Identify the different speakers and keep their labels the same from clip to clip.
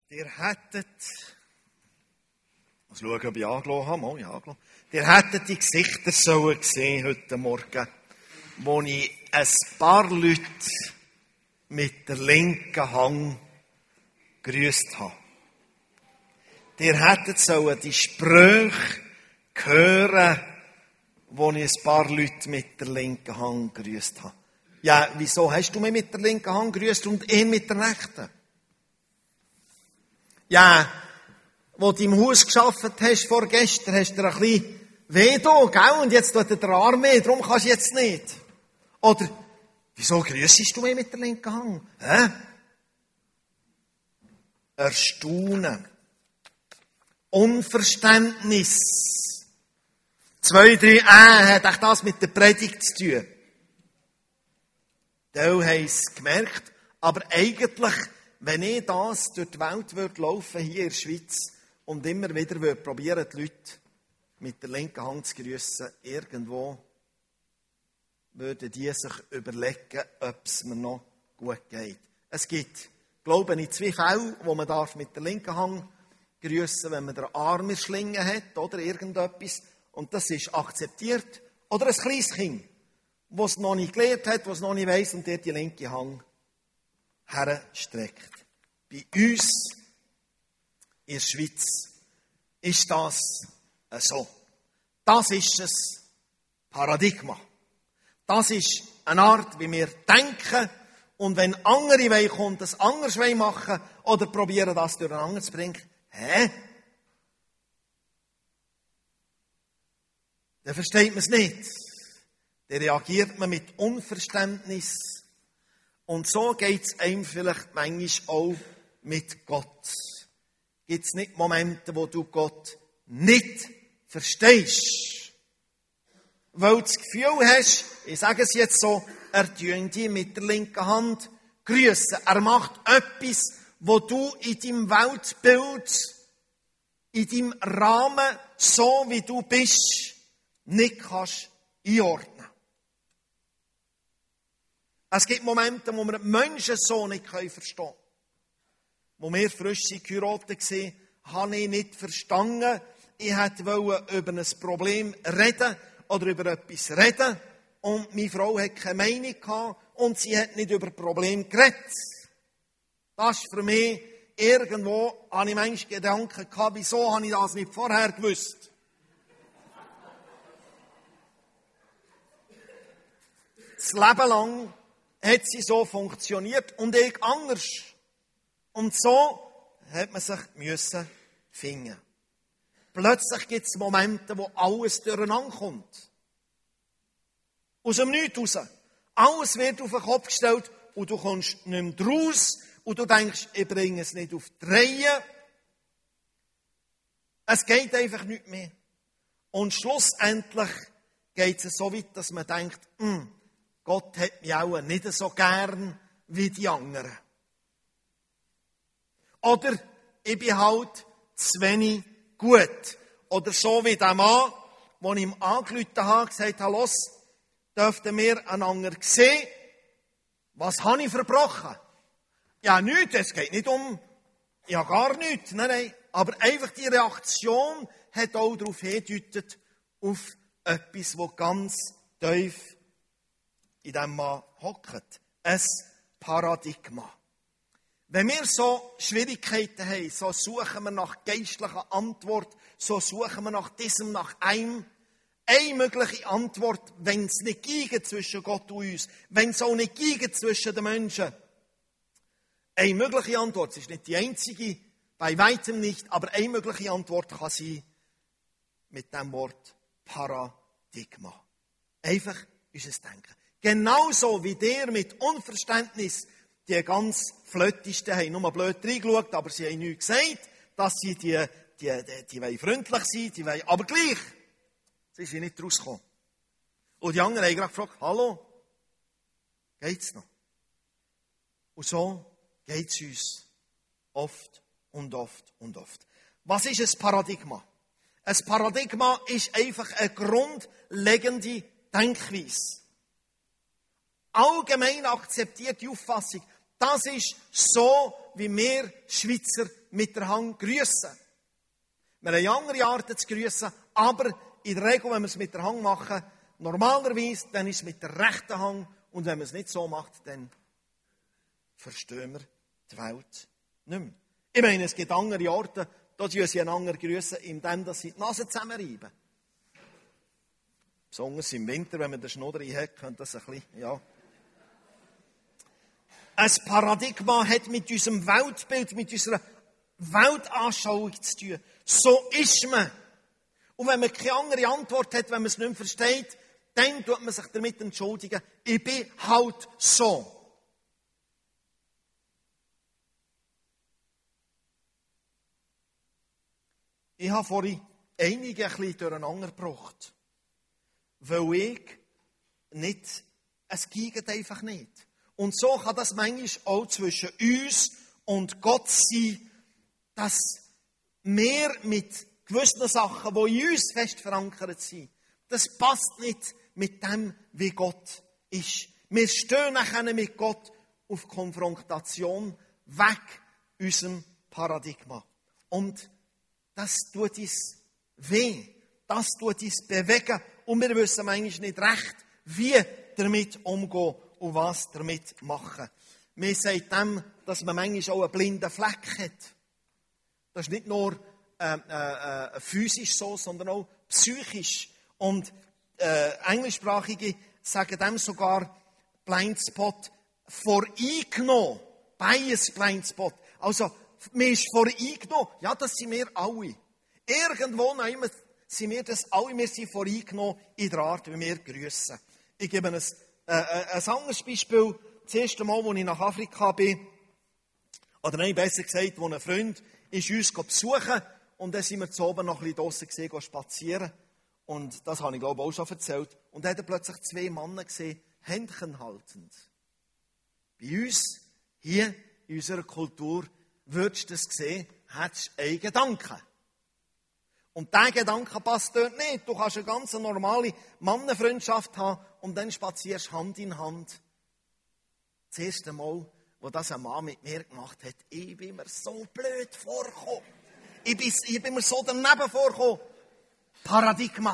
Speaker 1: Ihr hättet, mal schauen, ob ich angelassen habe, mal, ja, angelassen. Ihr hättet die Gesichter sollen sehen heute Morgen, wo ich ein paar Leute mit der linken Hand gegrüßt habe. Ihr hättet sollen die Sprüche hören, wo ich ein paar Leute mit der linken Hand gegrüßt habe. Ja, wieso hast du mich mit der linken Hand gegrüßt und ihn mit der rechten? Ja, wo du im Haus gearbeitet hast vorgestern, hast du dir ein bisschen weh da, gell? Und jetzt tut dir der Arm weh, darum kannst du jetzt nicht. Oder, wieso grüssest du mich mit der linken Hand? Hä? Erstaunen. Unverständnis. 2, 3, hat auch das mit der Predigt zu tun. Die haben es gemerkt, aber eigentlich, wenn ich das durch die Welt würde laufen, hier in der Schweiz, und immer wieder würde probieren, die Leute mit der linken Hand zu grüssen, irgendwo würden die sich überlegen, ob es mir noch gut geht. Es gibt, glaube ich, 2 Fälle, wo man mit der linken Hand grüssen, wenn man den Arm in der Schlinge hat oder irgendetwas, und das ist akzeptiert. Oder ein kleines Kind, das es noch nicht gelernt hat, das es noch nicht weiss, und der die linke Hand herstreckt. Bei uns in der Schweiz ist das so. Das ist ein Paradigma. Das ist eine Art, wie wir denken, und wenn andere wollen, kommt das anders machen oder probieren, das durcheinander zu bringen. Dann versteht man es nicht. Dann reagiert man mit Unverständnis. Und so geht es einem vielleicht manchmal auch mit Gott. Gibt es nicht Momente, wo du Gott nicht verstehst? Weil du das Gefühl hast, ich sage es jetzt so, er tut dich mit der linken Hand grüssen. Er macht etwas, wo du in deinem Weltbild, in deinem Rahmen, so wie du bist, nicht kannst einordnen. Es gibt Momente, wo wir die Menschen so nicht verstehen können. Wo wir frisch geheiratet waren, habe ich nicht verstanden. Ich wollte über ein Problem reden oder über etwas reden. Und meine Frau hatte keine Meinung gehabt und sie hat nicht über Probleme geredet. Das ist für mich irgendwo, habe ich manchmal Gedanken gehabt, wieso habe ich das nicht vorher gewusst? Das Leben lang hat sie so funktioniert und ich anders. Und so hat man sich finden. Plötzlich gibt es Momente, wo alles durcheinander kommt. Aus dem Nichts raus. Alles wird auf den Kopf gestellt und du kommst nicht mehr raus und du denkst, ich bringe es nicht auf die Reihe. Es geht einfach nicht mehr. Und schlussendlich geht es so weit, dass man denkt, Gott hat mich auch nicht so gern wie die anderen. Oder ich bin halt zu wenig gut. Oder so wie der Mann, den ich ihm angerufen habe, gesagt habe, los, dürften wir einander sehen. Was habe ich verbrochen? Ja, nichts, es geht nicht um, ja gar nichts, nein. Aber einfach die Reaktion hat auch darauf hingedeutet, auf etwas, das ganz tief in diesem Mann hockt. Ein Paradigma. Wenn wir so Schwierigkeiten haben, so suchen wir nach geistlicher Antwort, so suchen wir nach diesem, nach einem. Eine mögliche Antwort, wenn es nicht geht zwischen Gott und uns, wenn es auch nicht geht zwischen den Menschen. Eine mögliche Antwort, es ist nicht die einzige, bei weitem nicht, aber eine mögliche Antwort kann sein mit dem Wort Paradigma. Einfach unser Denken. Genauso wie der mit Unverständnis die ganz Flötisten haben nur blöd reingeschaut, aber sie haben nichts gesagt, dass sie die wollen freundlich sein, die wollen, aber gleich. Sie sind nicht rausgekommen. Und die anderen haben gerade gefragt, hallo, geht's noch? Und so geht's uns oft und oft und oft. Was ist ein Paradigma? Ein Paradigma ist einfach eine grundlegende Denkweise. Allgemein akzeptierte Auffassung, Das ist so, wie wir Schweizer mit der Hand grüssen. Wir haben andere Arten zu grüssen, aber in der Regel, wenn wir es mit der Hand machen, normalerweise, dann ist es mit der rechten Hand. Und wenn man es nicht so macht, dann verstehen wir die Welt nicht mehr. Ich meine, es gibt andere Orte, da grüßen sie einander grüssen, indem sie die Nase zusammenreiben. Besonders im Winter, wenn man den Schnudder hat, könnte das ein bisschen, ja. Ein Paradigma hat mit unserem Weltbild, mit unserer Weltanschauung zu tun. So ist man. Und wenn man keine andere Antwort hat, wenn man es nicht mehr versteht, dann tut man sich damit entschuldigen. Ich bin halt so. Ich habe vorhin einige ein bisschen durcheinander gebracht. Weil ich nicht, es geht einfach nicht. Und so kann das manchmal auch zwischen uns und Gott sein, dass wir mit gewissen Sachen, die in uns fest verankert sind, das passt nicht mit dem, wie Gott ist. Wir stehen nachher mit Gott auf Konfrontation, weg unserem Paradigma. Und das tut uns weh. Das tut uns bewegen. Und wir wissen manchmal nicht recht, wie damit umgehen und was damit machen. Wir sagen dem, dass man manchmal auch einen blinden Fleck hat. Das ist nicht nur physisch so, sondern auch psychisch. Und Englischsprachige sagen dem sogar Blindspot voreingenommen. Bias Blindspot. Also, mir ist voreingenommen. Ja, das sind wir alle. Irgendwo noch immer sind wir das alle. Wir sind voreingenommen in der Art, wie wir grüssen. Ich gebe ein anderes Beispiel. Das erste Mal, als ich nach Afrika bin, oder nein, besser gesagt, wo ein Freund ist uns besuchen und dann sind wir zu oben noch ein bisschen draussen gesehen, spazieren. Und das habe ich, glaube ich, auch schon erzählt. Und dann hat er plötzlich 2 Männer gesehen, Händchen haltend. Bei uns, hier in unserer Kultur, würdest du das sehen, hättest du einen Gedanken. Und dieser Gedanke passt dort nicht. Du kannst eine ganz normale Mannenfreundschaft haben und dann spazierst Hand in Hand. Das erste Mal, wo das ein Mann mit mir gemacht hat, ich bin mir so blöd vorgekommen. Ich bin mir so daneben vorgekommen. Paradigma.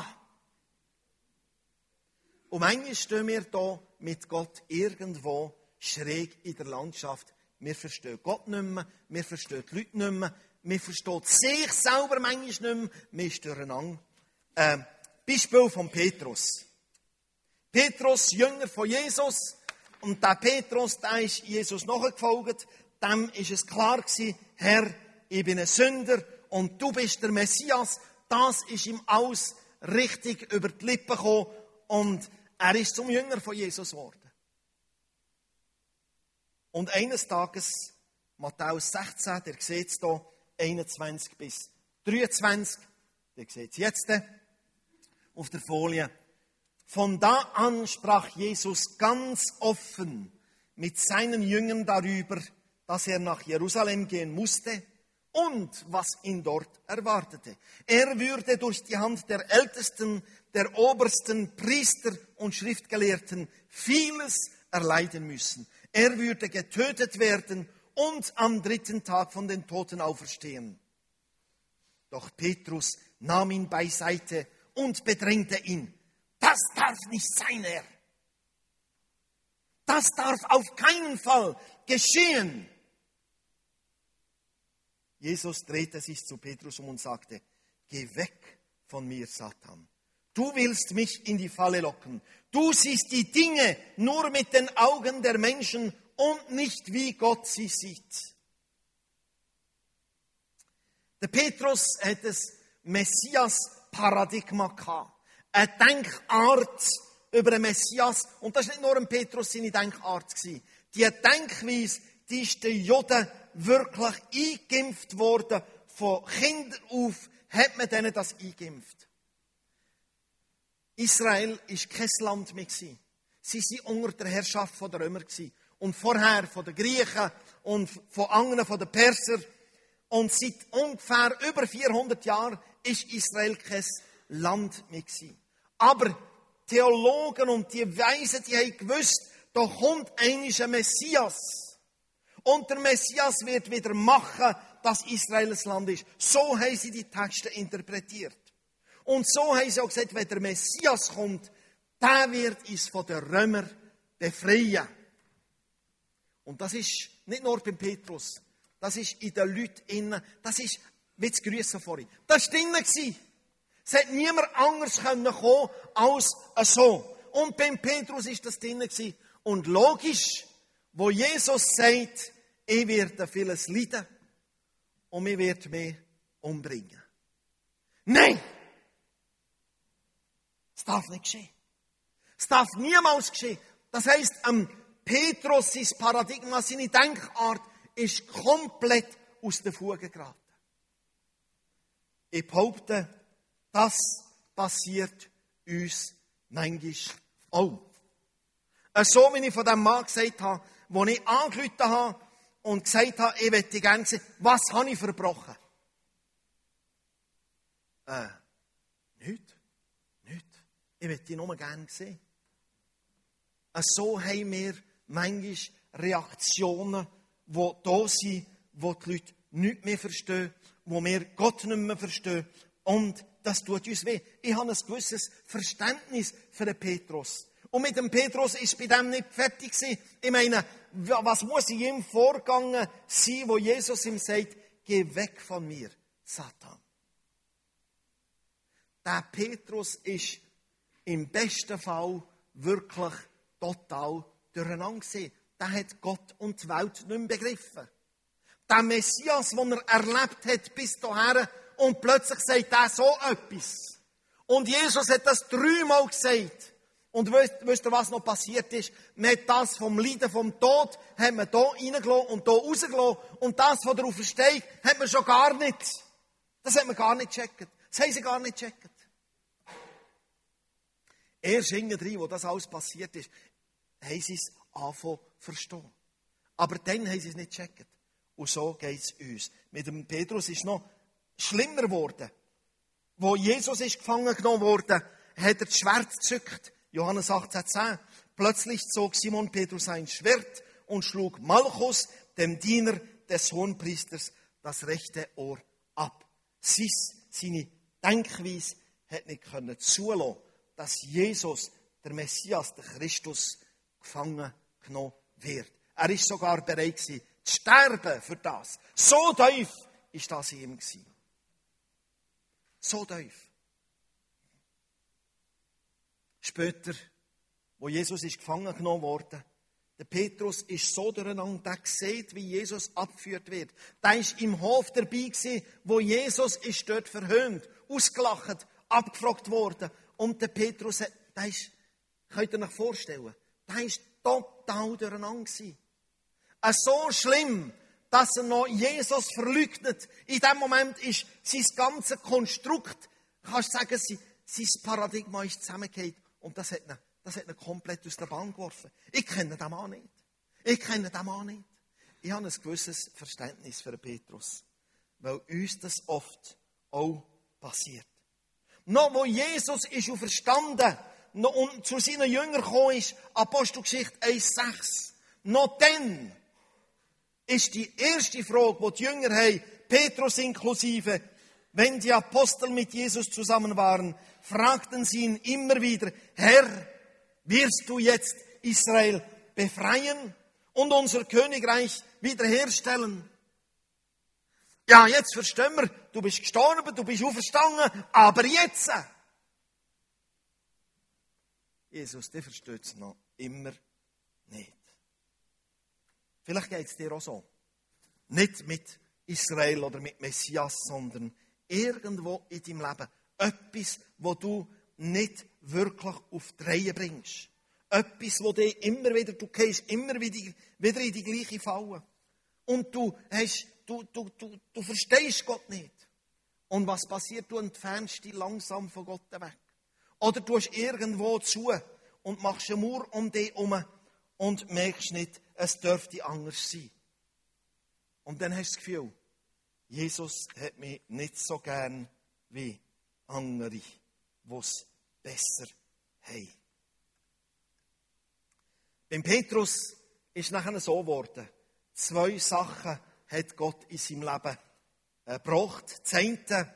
Speaker 1: Und manchmal stehen wir hier mit Gott irgendwo schräg in der Landschaft. Wir verstehen Gott nicht mehr, wir verstehen die Leute nicht mehr, wir verstehen sich selber manchmal nicht mehr, wir sind durcheinander. Beispiel von Petrus. Petrus, Jünger von Jesus, und der Petrus, der ist Jesus nachgefolgt, dem ist es klar gewesen, Herr, ich bin ein Sünder und du bist der Messias. Das ist ihm alles richtig über die Lippen gekommen und er ist zum Jünger von Jesus geworden. Und eines Tages, Matthäus 16, der sieht es hier, 21 bis 23, der sieht es jetzt auf der Folie. Von da an sprach Jesus ganz offen mit seinen Jüngern darüber, dass er nach Jerusalem gehen musste und was ihn dort erwartete. Er würde durch die Hand der Ältesten, der obersten Priester und Schriftgelehrten vieles erleiden müssen. Er würde getötet werden und am 3. Tag von den Toten auferstehen. Doch Petrus nahm ihn beiseite und bedrängte ihn. Das darf nicht sein, Herr. Das darf auf keinen Fall geschehen. Jesus drehte sich zu Petrus um und sagte, geh weg von mir, Satan. Du willst mich in die Falle locken. Du siehst die Dinge nur mit den Augen der Menschen und nicht wie Gott sie sieht. Der Petrus hat das Messias-Paradigma gehabt. Eine Denkart über den Messias. Und das war nicht nur ein Petrus seine Denkart. Die Denkweise, die ist den Juden wirklich eingeimpft worden. Von Kindern auf hat man denen das eingeimpft. Israel war kein Land mehr. Sie waren unter der Herrschaft der Römer. Und vorher von den Griechen und von anderen, von den Persern. Und seit ungefähr über 400 Jahren ist Israel kein Land mehr. Aber Theologen und die Weisen, die haben gewusst, da kommt einmal ein Messias. Und der Messias wird wieder machen, dass Israel ein Land ist. So haben sie die Texte interpretiert. Und so haben sie auch gesagt, wenn der Messias kommt, der wird uns von den Römern befreien. Und das ist nicht nur beim Petrus, das ist in den Leuten innen, das ist, wie das Grüßen vorhin, das war drinnen. Es hat niemand anders kommen als so. Und beim Petrus ist das drinnen. Und logisch, wo Jesus sagt, ich werde vieles leiden und ich werde mich umbringen. Nein! Es darf nicht geschehen. Es darf niemals geschehen. Das heisst, Petrus, sein Paradigma, seine Denkart ist komplett aus den Fugen geraten. Ich behaupte, das passiert uns manchmal auch. So wie ich von dem Mann gesagt habe, wo ich angerufen habe und gesagt habe, ich möchte gerne sehen, was habe ich verbrochen? Nichts. Ich möchte ihn nur gerne sehen. So haben wir manchmal Reaktionen, die da sind, wo die Leute nichts mehr verstehen, wo wir Gott nicht mehr verstehen. Und das tut uns weh. Ich habe ein gewisses Verständnis für den Petrus. Und mit dem Petrus ist bei dem nicht fertig gewesen. Ich meine, was muss in ihm vorgegangen sein, wo Jesus ihm sagt, geh weg von mir, Satan. Der Petrus ist im besten Fall wirklich total durcheinander gewesen. Der hat Gott und die Welt nicht mehr begriffen. Der Messias, den er erlebt hat bis dahin, und plötzlich sagt er so etwas. Und Jesus hat das 3-mal gesagt. Und wisst ihr, was noch passiert ist? Man hat das vom Leiden, vom Tod, hat man hier reingelassen und hier rausgelassen. Und das von der Auferstehung hat man schon gar nicht. Das hat man gar nicht gecheckt. Das haben sie gar nicht gecheckt. Erst hinten, wo das alles passiert ist, haben sie es angefangen zu verstehen. Aber dann haben sie es nicht gecheckt. Und so geht es uns. Mit dem Petrus ist es noch schlimmer geworden. Wo Jesus ist gefangen genommen wurde, hat er das Schwert gezückt. Johannes 18,10. Plötzlich zog Simon Petrus ein Schwert und schlug Malchus, dem Diener des Hohenpriesters, das rechte Ohr ab. Seine Denkweise hat nicht zulassen, dass Jesus, der Messias, der Christus, gefangen genommen wird. Er ist sogar bereit gewesen, zu sterben für das. So tief ist das in ihm gewesen. So tief. Später, wo Jesus ist gefangen genommen wurde, der Petrus ist so durcheinander, der sieht, wie Jesus abgeführt wird. Der ist im Hof dabei gewesen, wo Jesus ist dort verhöhnt, ausgelacht, abgefragt worden. Und der Petrus, der ist, könnt ihr euch vorstellen, der ist total durcheinander gewesen. So schlimm, dass er noch Jesus verleugnet. In dem Moment ist sein ganzes Konstrukt, kannst du sagen, sein Paradigma ist zusammengefallen. Und das hat ihn komplett aus der Bahn geworfen. Ich kenne den Mann nicht. Ich habe ein gewisses Verständnis für Petrus. Weil uns das oft auch passiert. Noch wo Jesus ist auferstanden und zu seinen Jüngern gekommen ist, Apostelgeschichte 1,6. Noch dann ist die erste Frage, die die Jünger haben, Petrus inklusive, wenn die Apostel mit Jesus zusammen waren, fragten sie ihn immer wieder, Herr, wirst du jetzt Israel befreien und unser Königreich wiederherstellen? Ja, jetzt verstehen wir, du bist gestorben, du bist auferstanden, aber jetzt? Jesus, der versteht es noch immer nicht. Vielleicht geht es dir auch so. Nicht mit Israel oder mit Messias, sondern irgendwo in deinem Leben. Etwas, wo du nicht wirklich auf die Reihe bringst. Etwas, wo dich immer wieder, du gehst immer wieder in die gleiche Falle. Und du verstehst Gott nicht. Und was passiert? Du entfernst dich langsam von Gott weg. Oder du hast irgendwo zu und machst eine Mauer um dich herum und merkst nicht, es dürfte anders sein. Und dann hast du das Gefühl, Jesus hat mich nicht so gern wie andere, die es besser haben. Beim Petrus ist es nachher so geworden. 2 Sachen hat Gott in seinem Leben gebracht. Das eine,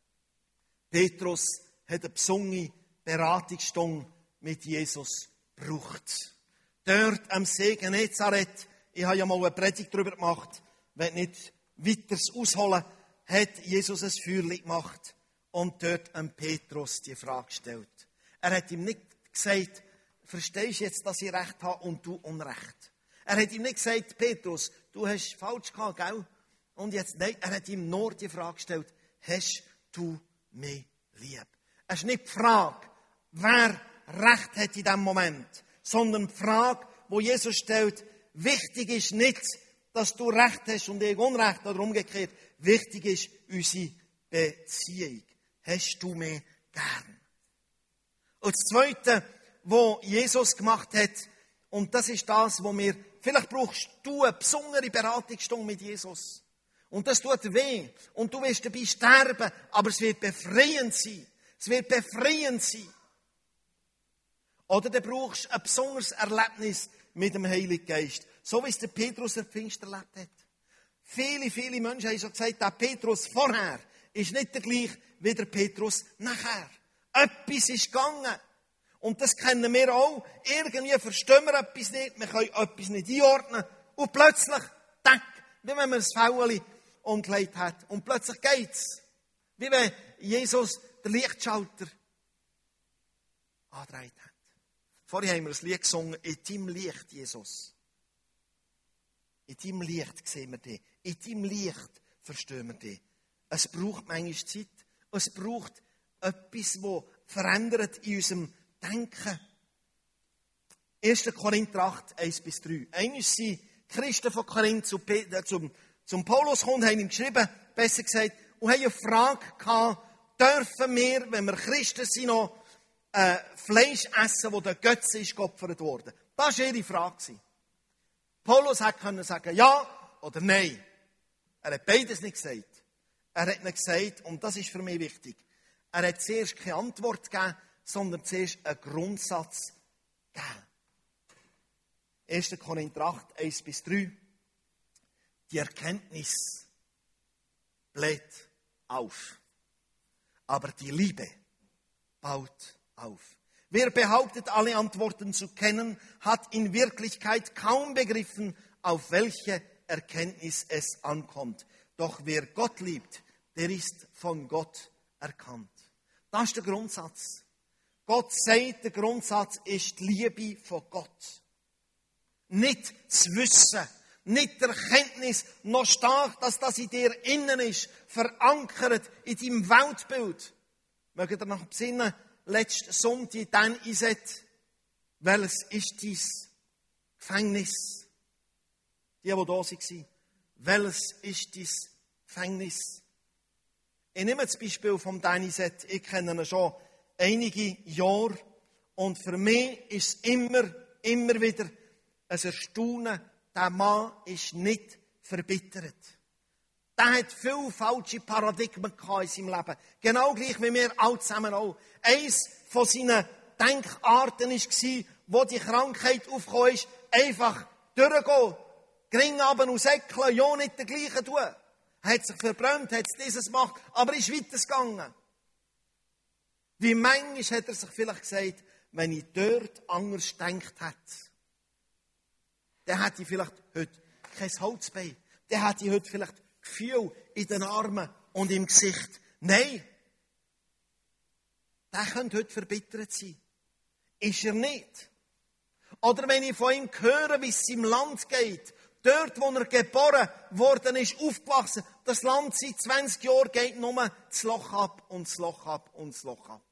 Speaker 1: Petrus hat eine besondere Beratungsstunde mit Jesus gebraucht. Dort am See Genezareth, ich habe ja mal eine Predigt darüber gemacht, wenn nicht weiter ausholen, hat Jesus ein Feuerchen gemacht und dort an Petrus die Frage gestellt. Er hat ihm nicht gesagt, verstehst du jetzt, dass ich Recht habe und du Unrecht? Er hat ihm nicht gesagt, Petrus, du hast falsch gehabt, gell? Und jetzt, nein, er hat ihm nur die Frage gestellt, hast du mich lieb? Es ist nicht die Frage, wer Recht hat in diesem Moment, sondern die Frage, die Jesus stellt, wichtig ist nicht, dass du Recht hast und ich Unrecht oder umgekehrt. Wichtig ist unsere Beziehung. Hast du mich gern? Und das Zweite, was Jesus gemacht hat, und das ist das, was wir, vielleicht brauchst du eine besondere Beratungsstunde mit Jesus. Und das tut weh. Und du wirst dabei sterben, aber es wird befreiend sein. Es wird befreiend sein. Oder du brauchst ein besonderes Erlebnis mit dem Heiligen Geist. So wie es der Petrus der Pfingst erlebt hat. Viele Menschen haben schon gesagt, der Petrus vorher ist nicht der gleiche wie der Petrus nachher. Etwas ist gegangen. Und das kennen wir auch. Irgendwie verstehen wir etwas nicht. Wir können etwas nicht einordnen. Und plötzlich, tack, wie wenn man ein Fäueli umgelegt hat. Und plötzlich geht's. Wie wenn Jesus den Lichtschalter angedreht hat. Vorhin haben wir ein Lied gesungen, in deinem Licht, Jesus. In deinem Licht sehen wir dich. In deinem Licht verstehen wir dich. Es braucht manchmal Zeit. Es braucht etwas, das verändert in unserem Denken. 1. Korinther 8, 1-3. Einmal sind Christen von Korinth zum Paulus gekommen, haben ihm geschrieben, besser gesagt, und haben eine Frage gehabt, dürfen wir, wenn wir Christen sind, noch Fleisch essen, das der Götze ist geopfert worden? Das war ihre Frage. Paulus konnte sagen, ja oder nein. Er hat beides nicht gesagt. Er hat nicht gesagt, und das ist für mich wichtig, er hat zuerst keine Antwort gegeben, sondern zuerst einen Grundsatz gegeben. 1. Korinther 8, 1-3. Die Erkenntnis bläht auf, aber die Liebe baut auf. Wer behauptet, alle Antworten zu kennen, hat in Wirklichkeit kaum begriffen, auf welche Erkenntnis es ankommt. Doch wer Gott liebt, der ist von Gott erkannt. Das ist der Grundsatz. Gott sagt, der Grundsatz ist die Liebe von Gott. Nicht das Wissen, nicht die Erkenntnis, noch stark, dass das in dir innen ist, verankert in deinem Weltbild. Mögt ihr noch besinnen, letzten Sonntag dann einsetzt, welches ist dein Gefängnis? Die da waren. Welches ist dein Gefängnis? Ich nehme das Beispiel von Daniset. Ich kenne ihn schon einige Jahre. Und für mich ist es immer wieder ein Erstaunen. Der Mann ist nicht verbittert. Der hat viele falsche Paradigmen in seinem Leben. Genau gleich wie wir alle zusammen auch. Eins von seinen Denkarten war, wo die Krankheit aufgekommen ist, einfach durchgehen. Gring runter und säckeln, ja nicht der Gleiche tun. Er hat sich verbrannt, hat es dieses gemacht, aber ist weitergegangen. Wie manchmal hat er sich vielleicht gesagt, wenn ich dort anders gedacht hätte, dann hätte ich vielleicht heute kein Holzbein. Dann hätte ich heute vielleicht Gefühl in den Armen und im Gesicht. Nein. Der könnte heute verbittert sein. Ist er nicht. Oder wenn ich von ihm höre, wie es im Land geht, dort, wo er geboren worden ist, aufgewachsen, das Land seit 20 Jahren geht nur das Loch ab und das Loch ab und das Loch ab.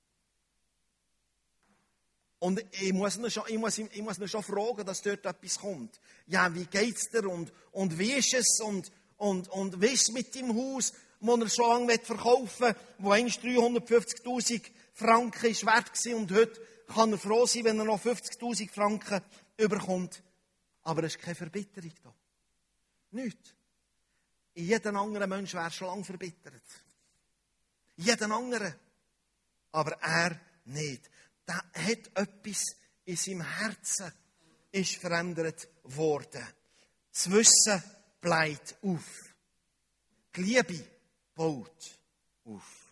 Speaker 1: Und ich muss ihn schon fragen, dass dort etwas kommt. Ja, wie geht's dir und wie ist es und wie ist es mit dem Haus, das er so lange verkaufen will, wo einst 350.000 Franken ist wert war und heute kann er froh sein, wenn er noch 50.000 Franken überkommt. Aber es ist keine Verbitterung da. Nicht. Jeder andere Mensch wäre schon lange verbittert. Jeder andere. Aber er nicht. Da hat etwas in seinem Herzen ist verändert worden. Das Wissen bleibt auf. Die Liebe baut auf.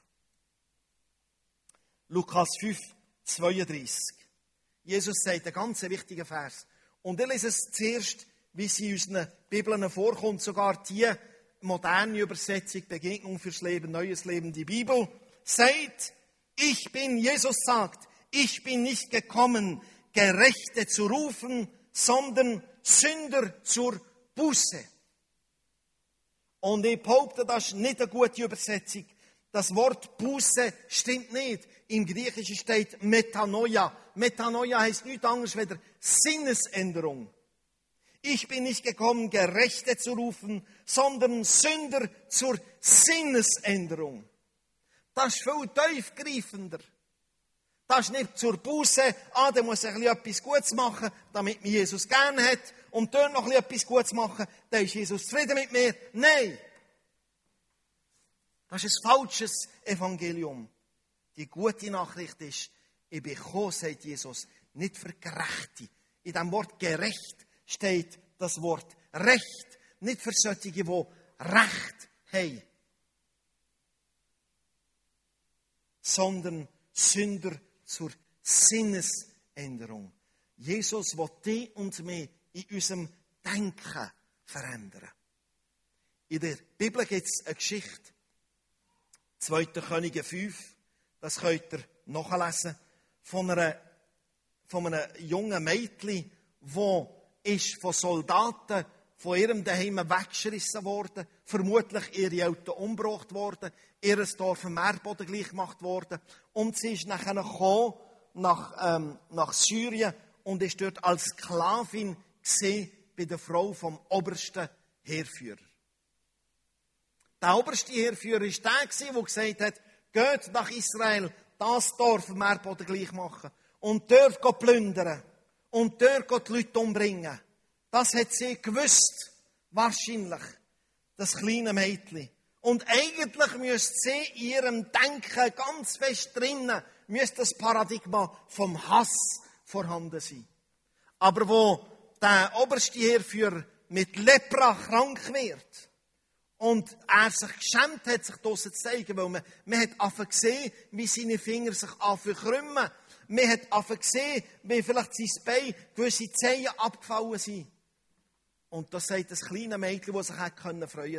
Speaker 1: Lukas 5, 32. Jesus sagt einen ganz wichtigen Vers. Und ich lese es zuerst, wie sie in unseren Bibeln vorkommt, sogar die moderne Übersetzung, Begegnung fürs Leben, neues Leben, die Bibel, sagt, Jesus sagt, ich bin nicht gekommen, Gerechte zu rufen, sondern Sünder zur Buße. Und ich behaupte, das ist nicht eine gute Übersetzung. Das Wort Buße stimmt nicht. Im Griechischen steht Metanoia. Metanoia heisst nichts anderes als Sinnesänderung. Ich bin nicht gekommen, Gerechte zu rufen, sondern Sünder zur Sinnesänderung. Das ist viel tiefgreifender. Das ist nicht zur Buße, da muss ich etwas Gutes machen, damit mich Jesus gerne hat, und dort noch etwas Gutes machen, dann ist Jesus zufrieden mit mir. Nein! Das ist ein falsches Evangelium. Die gute Nachricht ist, ich bin gekommen, sagt Jesus, nicht für Gerechte. In dem Wort gerecht steht das Wort Recht. Nicht für solche, die Recht haben. Sondern Sünder zur Sinnesänderung. Jesus will dich und mich in unserem Denken verändern. In der Bibel gibt es eine Geschichte. 2. Könige 5. Das könnt ihr nachlesen. Von einem jungen Mädchen, die von Soldaten von ihrem Daheim weggeschrissen worden, vermutlich ihre Eltern umgebracht worden, ihr Dorf im Erdboden gleich gemacht worden. Und sie ist nachher gekommen nach Syrien und ist dort als Sklavin gesehen bei der Frau vom obersten Heerführer. Der oberste Heerführer war der, der gesagt hat, geht nach Israel, das Dorf im Erdboden gleich machen und dort plündern und dort die Leute umbringen. Das hat sie gewusst, wahrscheinlich, das kleine Mädchen. Und eigentlich müsste sie in ihrem Denken ganz fest drinnen, müsste das Paradigma vom Hass vorhanden sein. Aber wo der oberste Heerführer mit Lepra krank wird und er sich geschämt hat, sich draussen zu zeigen, weil man hat einfach gesehen, wie seine Finger sich krümmen. Man hat einfach gesehen, wie vielleicht sein Bein gewisse Zehen abgefallen sind. Und da sagt das kleine Mädchen, das sich hätte freuen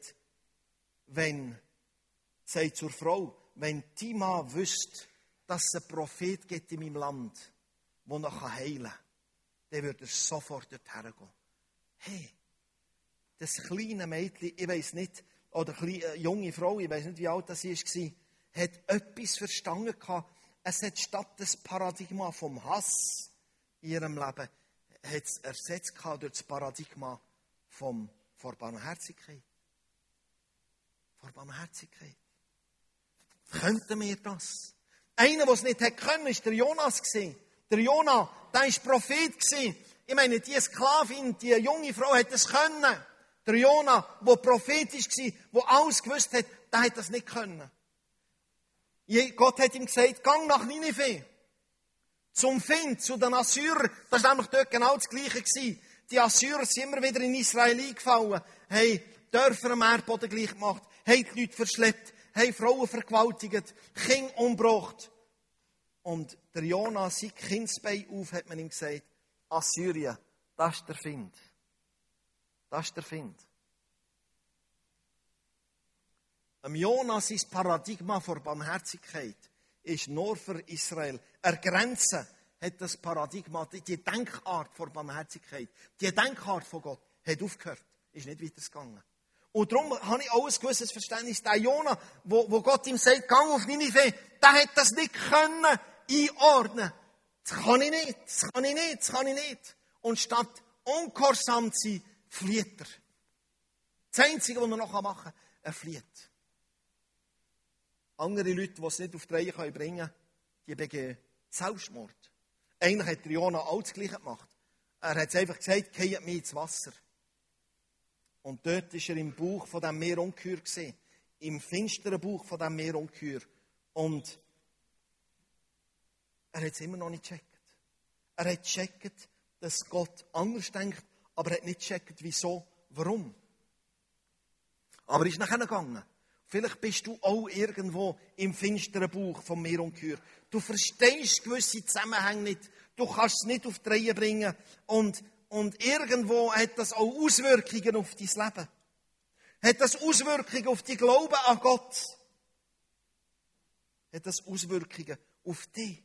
Speaker 1: können, sagt zur Frau, wenn die Mann wüsste, dass es einen Prophet gibt in meinem Land, der noch heilen kann, dann würde er sofort dorthin gehen. Hey, das kleine Mädchen, ich weiss nicht, oder junge Frau, ich weiss nicht, wie alt sie war, hat etwas verstanden gehabt. Es hat statt das Paradigma vom Hass in ihrem Leben, hat es ersetzt durch das Paradigma vor Barmherzigkeit. Vor Barmherzigkeit. Könnten wir das? Einer, der es nicht hätte können, war der Jonas. Der Jonas, der war Prophet. Ich meine, die Sklavin, die junge Frau, hätte es können. Der Jonas, der prophetisch war, der alles gewusst hat, der hätte das nicht können. Gott hat ihm gesagt, gang nach Ninive. Zum Find, zu den Assyrern. Das war nämlich dort genau das Gleiche gewesen. Die Assyrer sind immer wieder in Israel eingefallen. Haben Dörfer am Erdboden gleich gemacht. Haben die Leute verschleppt. Haben Frauen vergewaltigt. Kinder umgebracht. Und der Jonas, sein Kindsbein auf, hat man ihm gesagt, Assyrien, das ist der Find. Das ist der Find. Am Jonas ist Paradigma vor Barmherzigkeit ist nur für Israel. Grenzen hat das Paradigma, die Denkart vor Barmherzigkeit, die Denkart von Gott, hat aufgehört. Ist nicht weitergegangen. Und darum habe ich auch ein gewisses Verständnis. Der Jona, wo Gott ihm sagt, gang auf Ninive, der hat das nicht können einordnen. Das kann ich nicht, das kann ich nicht, das kann ich nicht. Und statt ungehorsam zu sein, flieht er. Das Einzige, was er noch machen kann, er flieht. Andere Leute, die es nicht auf die Reihe bringen können, die begehen Selbstmord. Eigentlich hat Jona auch das Gleiche gemacht. Er hat einfach gesagt, geht mir ins Wasser. Und dort war er im Bauch von diesem Meerungeheuer gesehen. Im finsteren Bauch von diesem Meerungeheuer. Und er hat es immer noch nicht gecheckt. Er hat gecheckt, dass Gott anders denkt, aber er hat nicht gecheckt, wieso, warum. Aber er ist nachher gegangen. Vielleicht bist du auch irgendwo im finsteren Bauch von Meer und Kühe. Du verstehst gewisse Zusammenhänge nicht. Du kannst es nicht auf die Reihe bringen. Und irgendwo hat das auch Auswirkungen auf dein Leben. Hat das Auswirkungen auf die Glauben an Gott? Hat das Auswirkungen auf dich?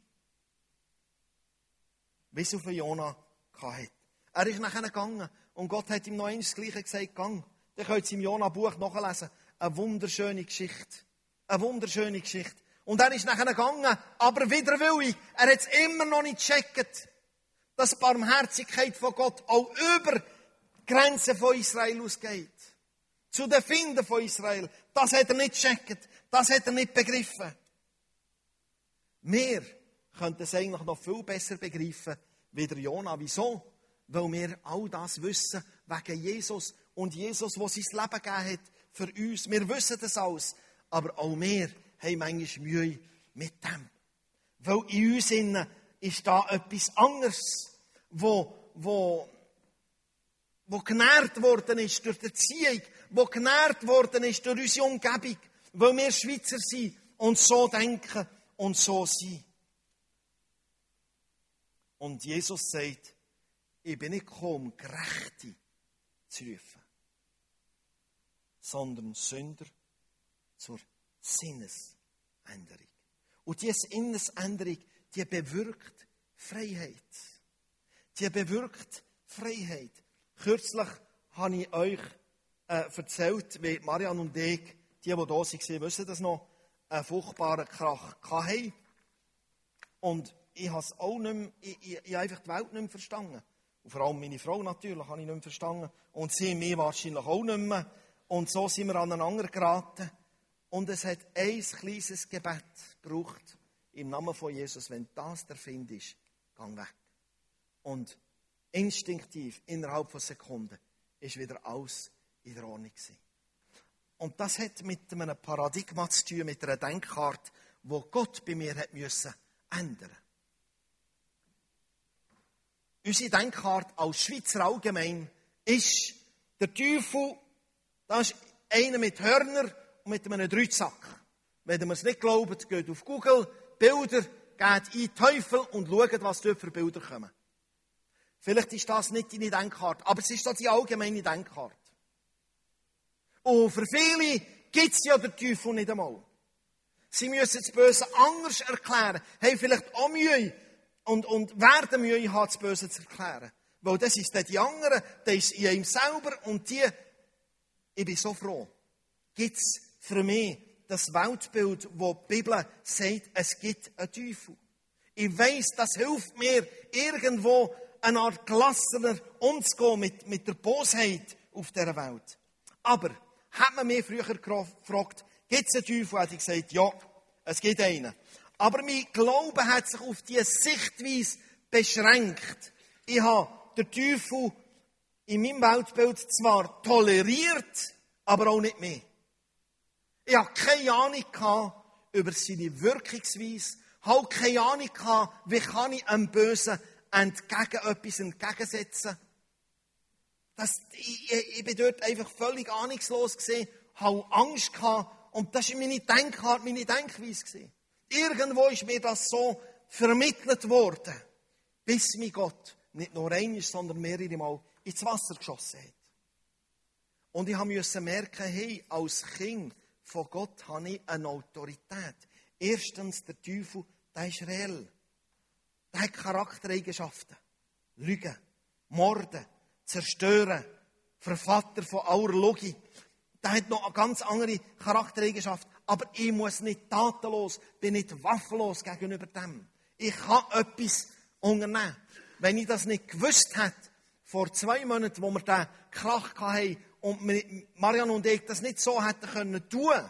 Speaker 1: Wie es auf Jona hatte. Er ist nachher gegangen und Gott hat ihm noch eins das Gleiche gesagt, gang. Ihr könnt es im Jona-Buch nachlesen. Eine wunderschöne Geschichte. Eine wunderschöne Geschichte. Und er ist nachher gegangen, aber widerwillig. Er hat es immer noch nicht gecheckt, dass die Barmherzigkeit von Gott auch über die Grenzen von Israel ausgeht. Zu den Finden von Israel. Das hat er nicht gecheckt. Das hat er nicht begriffen. Wir könnten es eigentlich noch viel besser begreifen wie der Jona. Wieso? Weil wir all das wissen wegen Jesus. Und Jesus, der sein Leben gegeben hat für uns. Wir wissen das alles. Aber auch wir haben manchmal Mühe mit dem. Weil in uns innen ist da etwas anderes, wo genährt worden ist durch die Erziehung, wo genährt worden ist durch unsere Umgebung, weil wir Schweizer sind und so denken und so sind. Und Jesus sagt, ich bin nicht gekommen, Gerechte zu rufen, sondern Sünder zur Sinnesänderung. Und diese Sinnesänderung, die bewirkt Freiheit. Die bewirkt Freiheit. Kürzlich habe ich euch erzählt, wie Marianne und ich, die da waren, wissen das noch, einen furchtbaren Krach hatten. Und ich habe es auch nicht mehr, ich habe einfach die Welt nicht mehr verstanden. Und vor allem meine Frau natürlich habe ich nicht mehr verstanden. Und sie mich wahrscheinlich auch nicht mehr. Und so sind wir aneinander geraten. Und es hat ein kleines Gebet gebraucht. Im Namen von Jesus, wenn das der Find ist, geh weg. Und instinktiv, innerhalb von Sekunden, ist wieder alles in der Ordnung gewesen. Und das hat mit einem Paradigma zu tun, mit einer Denkart, wo Gott bei mir hat müssen ändern. Unsere Denkart als Schweizer allgemein ist, der Teufel, das ist einer mit Hörner und mit einem Dreizack. Wenn ihr es nicht glaubt, geht auf Google, Bilder, geht in Teufel und schaut, was dort für Bilder kommen. Vielleicht ist das nicht deine Denkart, aber es ist doch die allgemeine Denkart. Und für viele gibt es ja den Teufel nicht einmal. Sie müssen das Böse anders erklären, haben vielleicht auch Mühe und werden Mühe haben, das Böse zu erklären. Weil das ist dann die anderen, das ist in ihm selber und die, ich bin so froh, gibt es für mich das Weltbild, wo die Bibel sagt, es gibt einen Teufel. Ich weiss, das hilft mir, irgendwo eine Art gelassener umzugehen mit der Bosheit auf dieser Welt. Aber, hat man mich früher gefragt, gibt es einen Teufel? Hätte ich gesagt, ja, es gibt einen. Aber mein Glaube hat sich auf diese Sichtweise beschränkt. Ich habe den Teufel in meinem Weltbild zwar toleriert, aber auch nicht mehr. Ich hatte keine Ahnung über seine Wirkungsweise, habe keine Ahnung, wie kann ich einem Bösen etwas entgegensetzen. Ich bin dort einfach völlig ahnungslos gewesen, habe Angst gehabt und das war meine Denkart, meine Denkweise gewesen. Irgendwo ist mir das so vermittelt worden, bis mir Gott nicht nur einmal, sondern mehrere Mal ins Wasser geschossen hat. Und ich musste merken, hey, als Kind von Gott habe ich eine Autorität. Erstens, der Teufel, der ist reell. Der hat Charaktereigenschaften. Lügen, Morden, Zerstören, Vervatter von aller Logik. Der hat noch eine ganz andere Charaktereigenschaft. Aber ich muss nicht tatenlos, bin nicht waffenlos gegenüber dem. Ich kann etwas unternehmen. Wenn ich das nicht gewusst hätte, vor 2 Monaten, wo wir den Krach hatten und Marianne und ich das nicht so hätten können tun,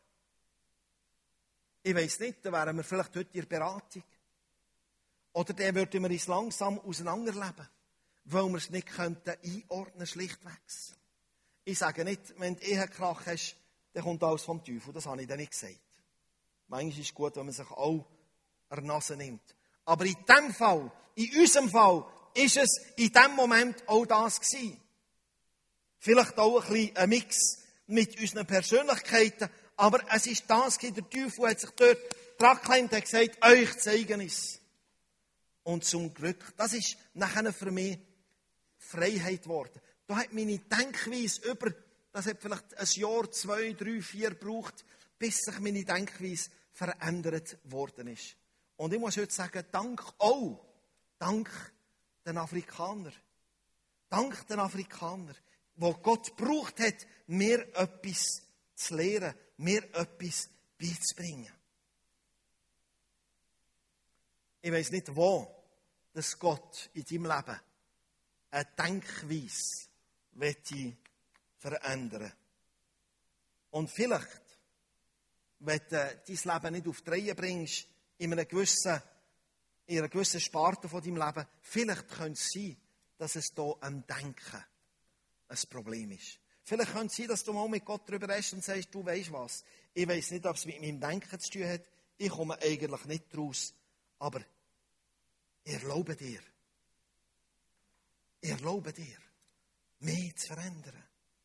Speaker 1: ich weiss nicht, dann wären wir vielleicht heute in der Beratung. Oder dann würden wir uns langsam auseinanderleben, weil wir es nicht einordnen könnten, schlichtweg. Ich sage nicht, wenn du Ehekrach hast, dann kommt alles vom Teufel. Das habe ich dann nicht gesagt. Manchmal ist es gut, wenn man sich auch an die Nase nimmt. Aber in dem Fall, in unserem Fall, ist es in dem Moment auch das gewesen. Vielleicht auch ein bisschen ein Mix mit unseren Persönlichkeiten, aber es ist das gewesen. Der Teufel hat sich dort dran geklemmt und hat gesagt, euch zeigen es. Und zum Glück, das ist nachher für mich Freiheit geworden. Da hat meine Denkweise das hat vielleicht ein Jahr, 2, 3, 4 gebraucht, bis sich meine Denkweise verändert worden ist. Und ich muss heute sagen, dank den Afrikanern. Dank den Afrikanern, wo Gott gebraucht hat, mir etwas zu lehren, mir etwas beizubringen. Ich weiss nicht, wo dass Gott in deinem Leben eine Denkweise verändern. Und vielleicht, wenn du dein Leben nicht auf die Reihe bringst, in einer gewissen Sparte von deinem Leben, vielleicht könnte es sein, dass es hier am Denken ein Problem ist. Vielleicht könnte es sein, dass du mal mit Gott darüber redest und sagst, du weisst was, ich weiss nicht, ob es mit meinem Denken zu tun hat, ich komme eigentlich nicht raus, aber ich erlaube dir, mich zu verändern.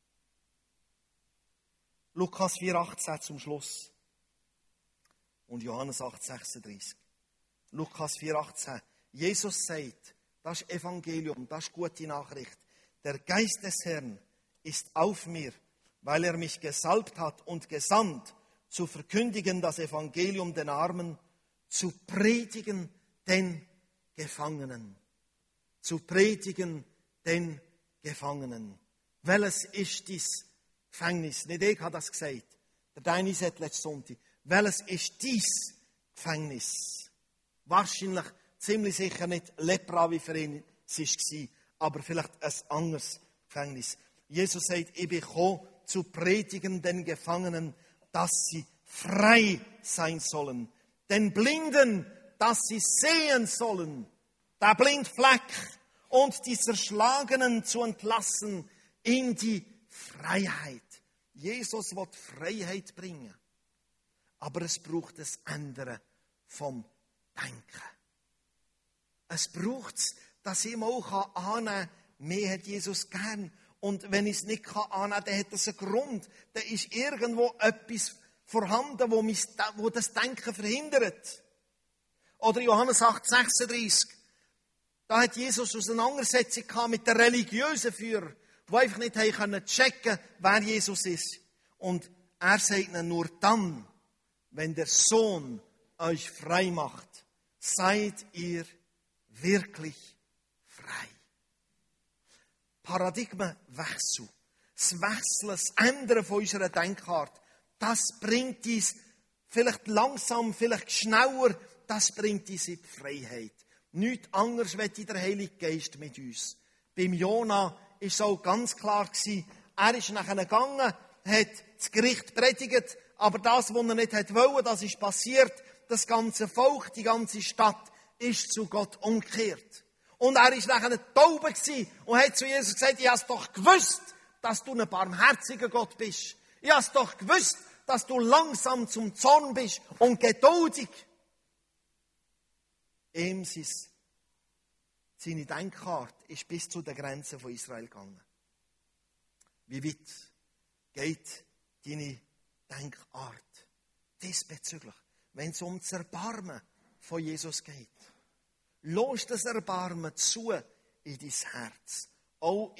Speaker 1: Lukas 4,18 zum Schluss. Und Johannes 8,36. Lukas 4,18. Jesus sagt, das ist Evangelium, das ist gute Nachricht. Der Geist des Herrn ist auf mir, weil er mich gesalbt hat und gesandt, zu verkündigen das Evangelium den Armen, zu predigen den Gefangenen. Zu predigen den Gefangenen. Welches ist dies Gefängnis? Nicht ich habe das gesagt. Der Deinis hat letzten Sonntag. Welches ist dies Gefängnis? Wahrscheinlich, ziemlich sicher nicht Lepra, wie für ihn es war, aber vielleicht ein anderes Gefängnis. Jesus sagt, ich bin gekommen, zu predigen den Gefangenen, dass sie frei sein sollen. Den Blinden, dass sie sehen sollen. Der Blindfleck. Und die Zerschlagenen zu entlassen in die Freiheit. Jesus will Freiheit bringen. Aber es braucht das Ändern vom Denken. Es braucht es, dass ich auch annehmen kann, mir hat Jesus gern. Und wenn ich es nicht annehmen kann, dann hat das einen Grund. Da ist irgendwo etwas vorhanden, wo das Denken verhindert. Oder Johannes 8,36. Da hat Jesus Auseinandersetzung gehabt mit den religiösen Führern, die einfach nicht haben checken konnten, wer Jesus ist. Und er sagt ihnen, nur dann, wenn der Sohn euch frei macht, seid ihr wirklich frei. Paradigmenwechsel, das Wechseln, das Ändern von unserer Denkart, das bringt uns vielleicht langsam, vielleicht schneller, das bringt uns in die Freiheit. Nichts anderes will der Heilige Geist mit uns. Beim Jona war es auch ganz klar, er ist nachher gegangen, hat das Gericht predigt, aber das, was er nicht wollte, das ist passiert. Das ganze Volk, die ganze Stadt ist zu Gott umgekehrt. Und er war nachher taub und hat zu Jesus gesagt, ich habe es doch gewusst, dass du ein barmherziger Gott bist. Ich habe es doch gewusst, dass du langsam zum Zorn bist und geduldig. Ihm seine Denkart ist bis zu den Grenzen von Israel gegangen. Wie weit geht deine Denkart diesbezüglich, wenn es um das Erbarmen von Jesus geht? Lass das Erbarmen zu in dein Herz. Auch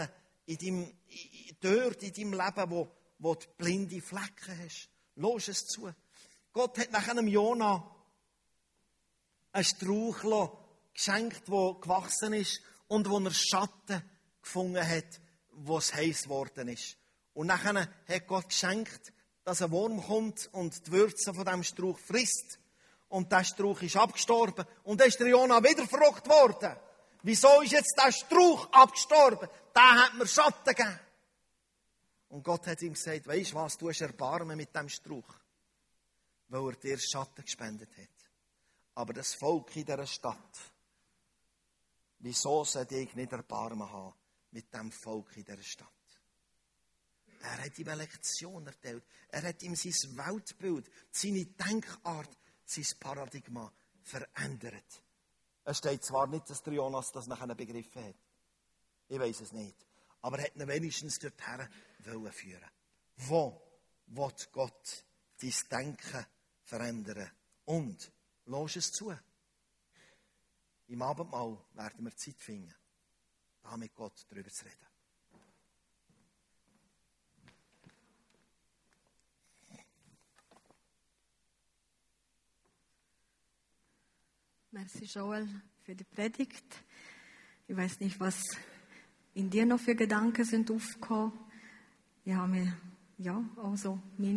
Speaker 1: dort in deinem Leben, wo du blinde Flecken hast. Lass es zu. Gott hat nach einem Jona einen Strauch geschenkt, der gewachsen ist und wo er Schatten gefunden hat, wo es heiß geworden ist. Und nachher hat Gott geschenkt, dass ein Wurm kommt und die Würze von diesem Strauch frisst. Und der Strauch ist abgestorben. Und dann ist der Jona wieder verrückt worden. Wieso ist jetzt der Strauch abgestorben? Der hat mir Schatten gegeben. Und Gott hat ihm gesagt, weisst was, du hast Erbarmen mit dem Strauch. Weil er dir Schatten gespendet hat. Aber das Volk in dieser Stadt, wieso sollte ich nicht Erbarmen haben mit dem Volk in dieser Stadt? Er hat ihm eine Lektion erteilt. Er hat ihm sein Weltbild, seine Denkart, sein Paradigma verändert. Es steht zwar nicht, dass der Jonas das nachher begriffen hat. Ich weiß es nicht. Aber er hat ihn wenigstens dorthin führen. Wo will Gott dein Denken verändern? Und lass es zu. Im Abendmahl werden wir Zeit finden, da mit Gott darüber zu reden.
Speaker 2: Merci Joel für die Predigt. Ich weiß nicht, was in dir noch für Gedanken sind aufgekommen. Ich habe mir auch so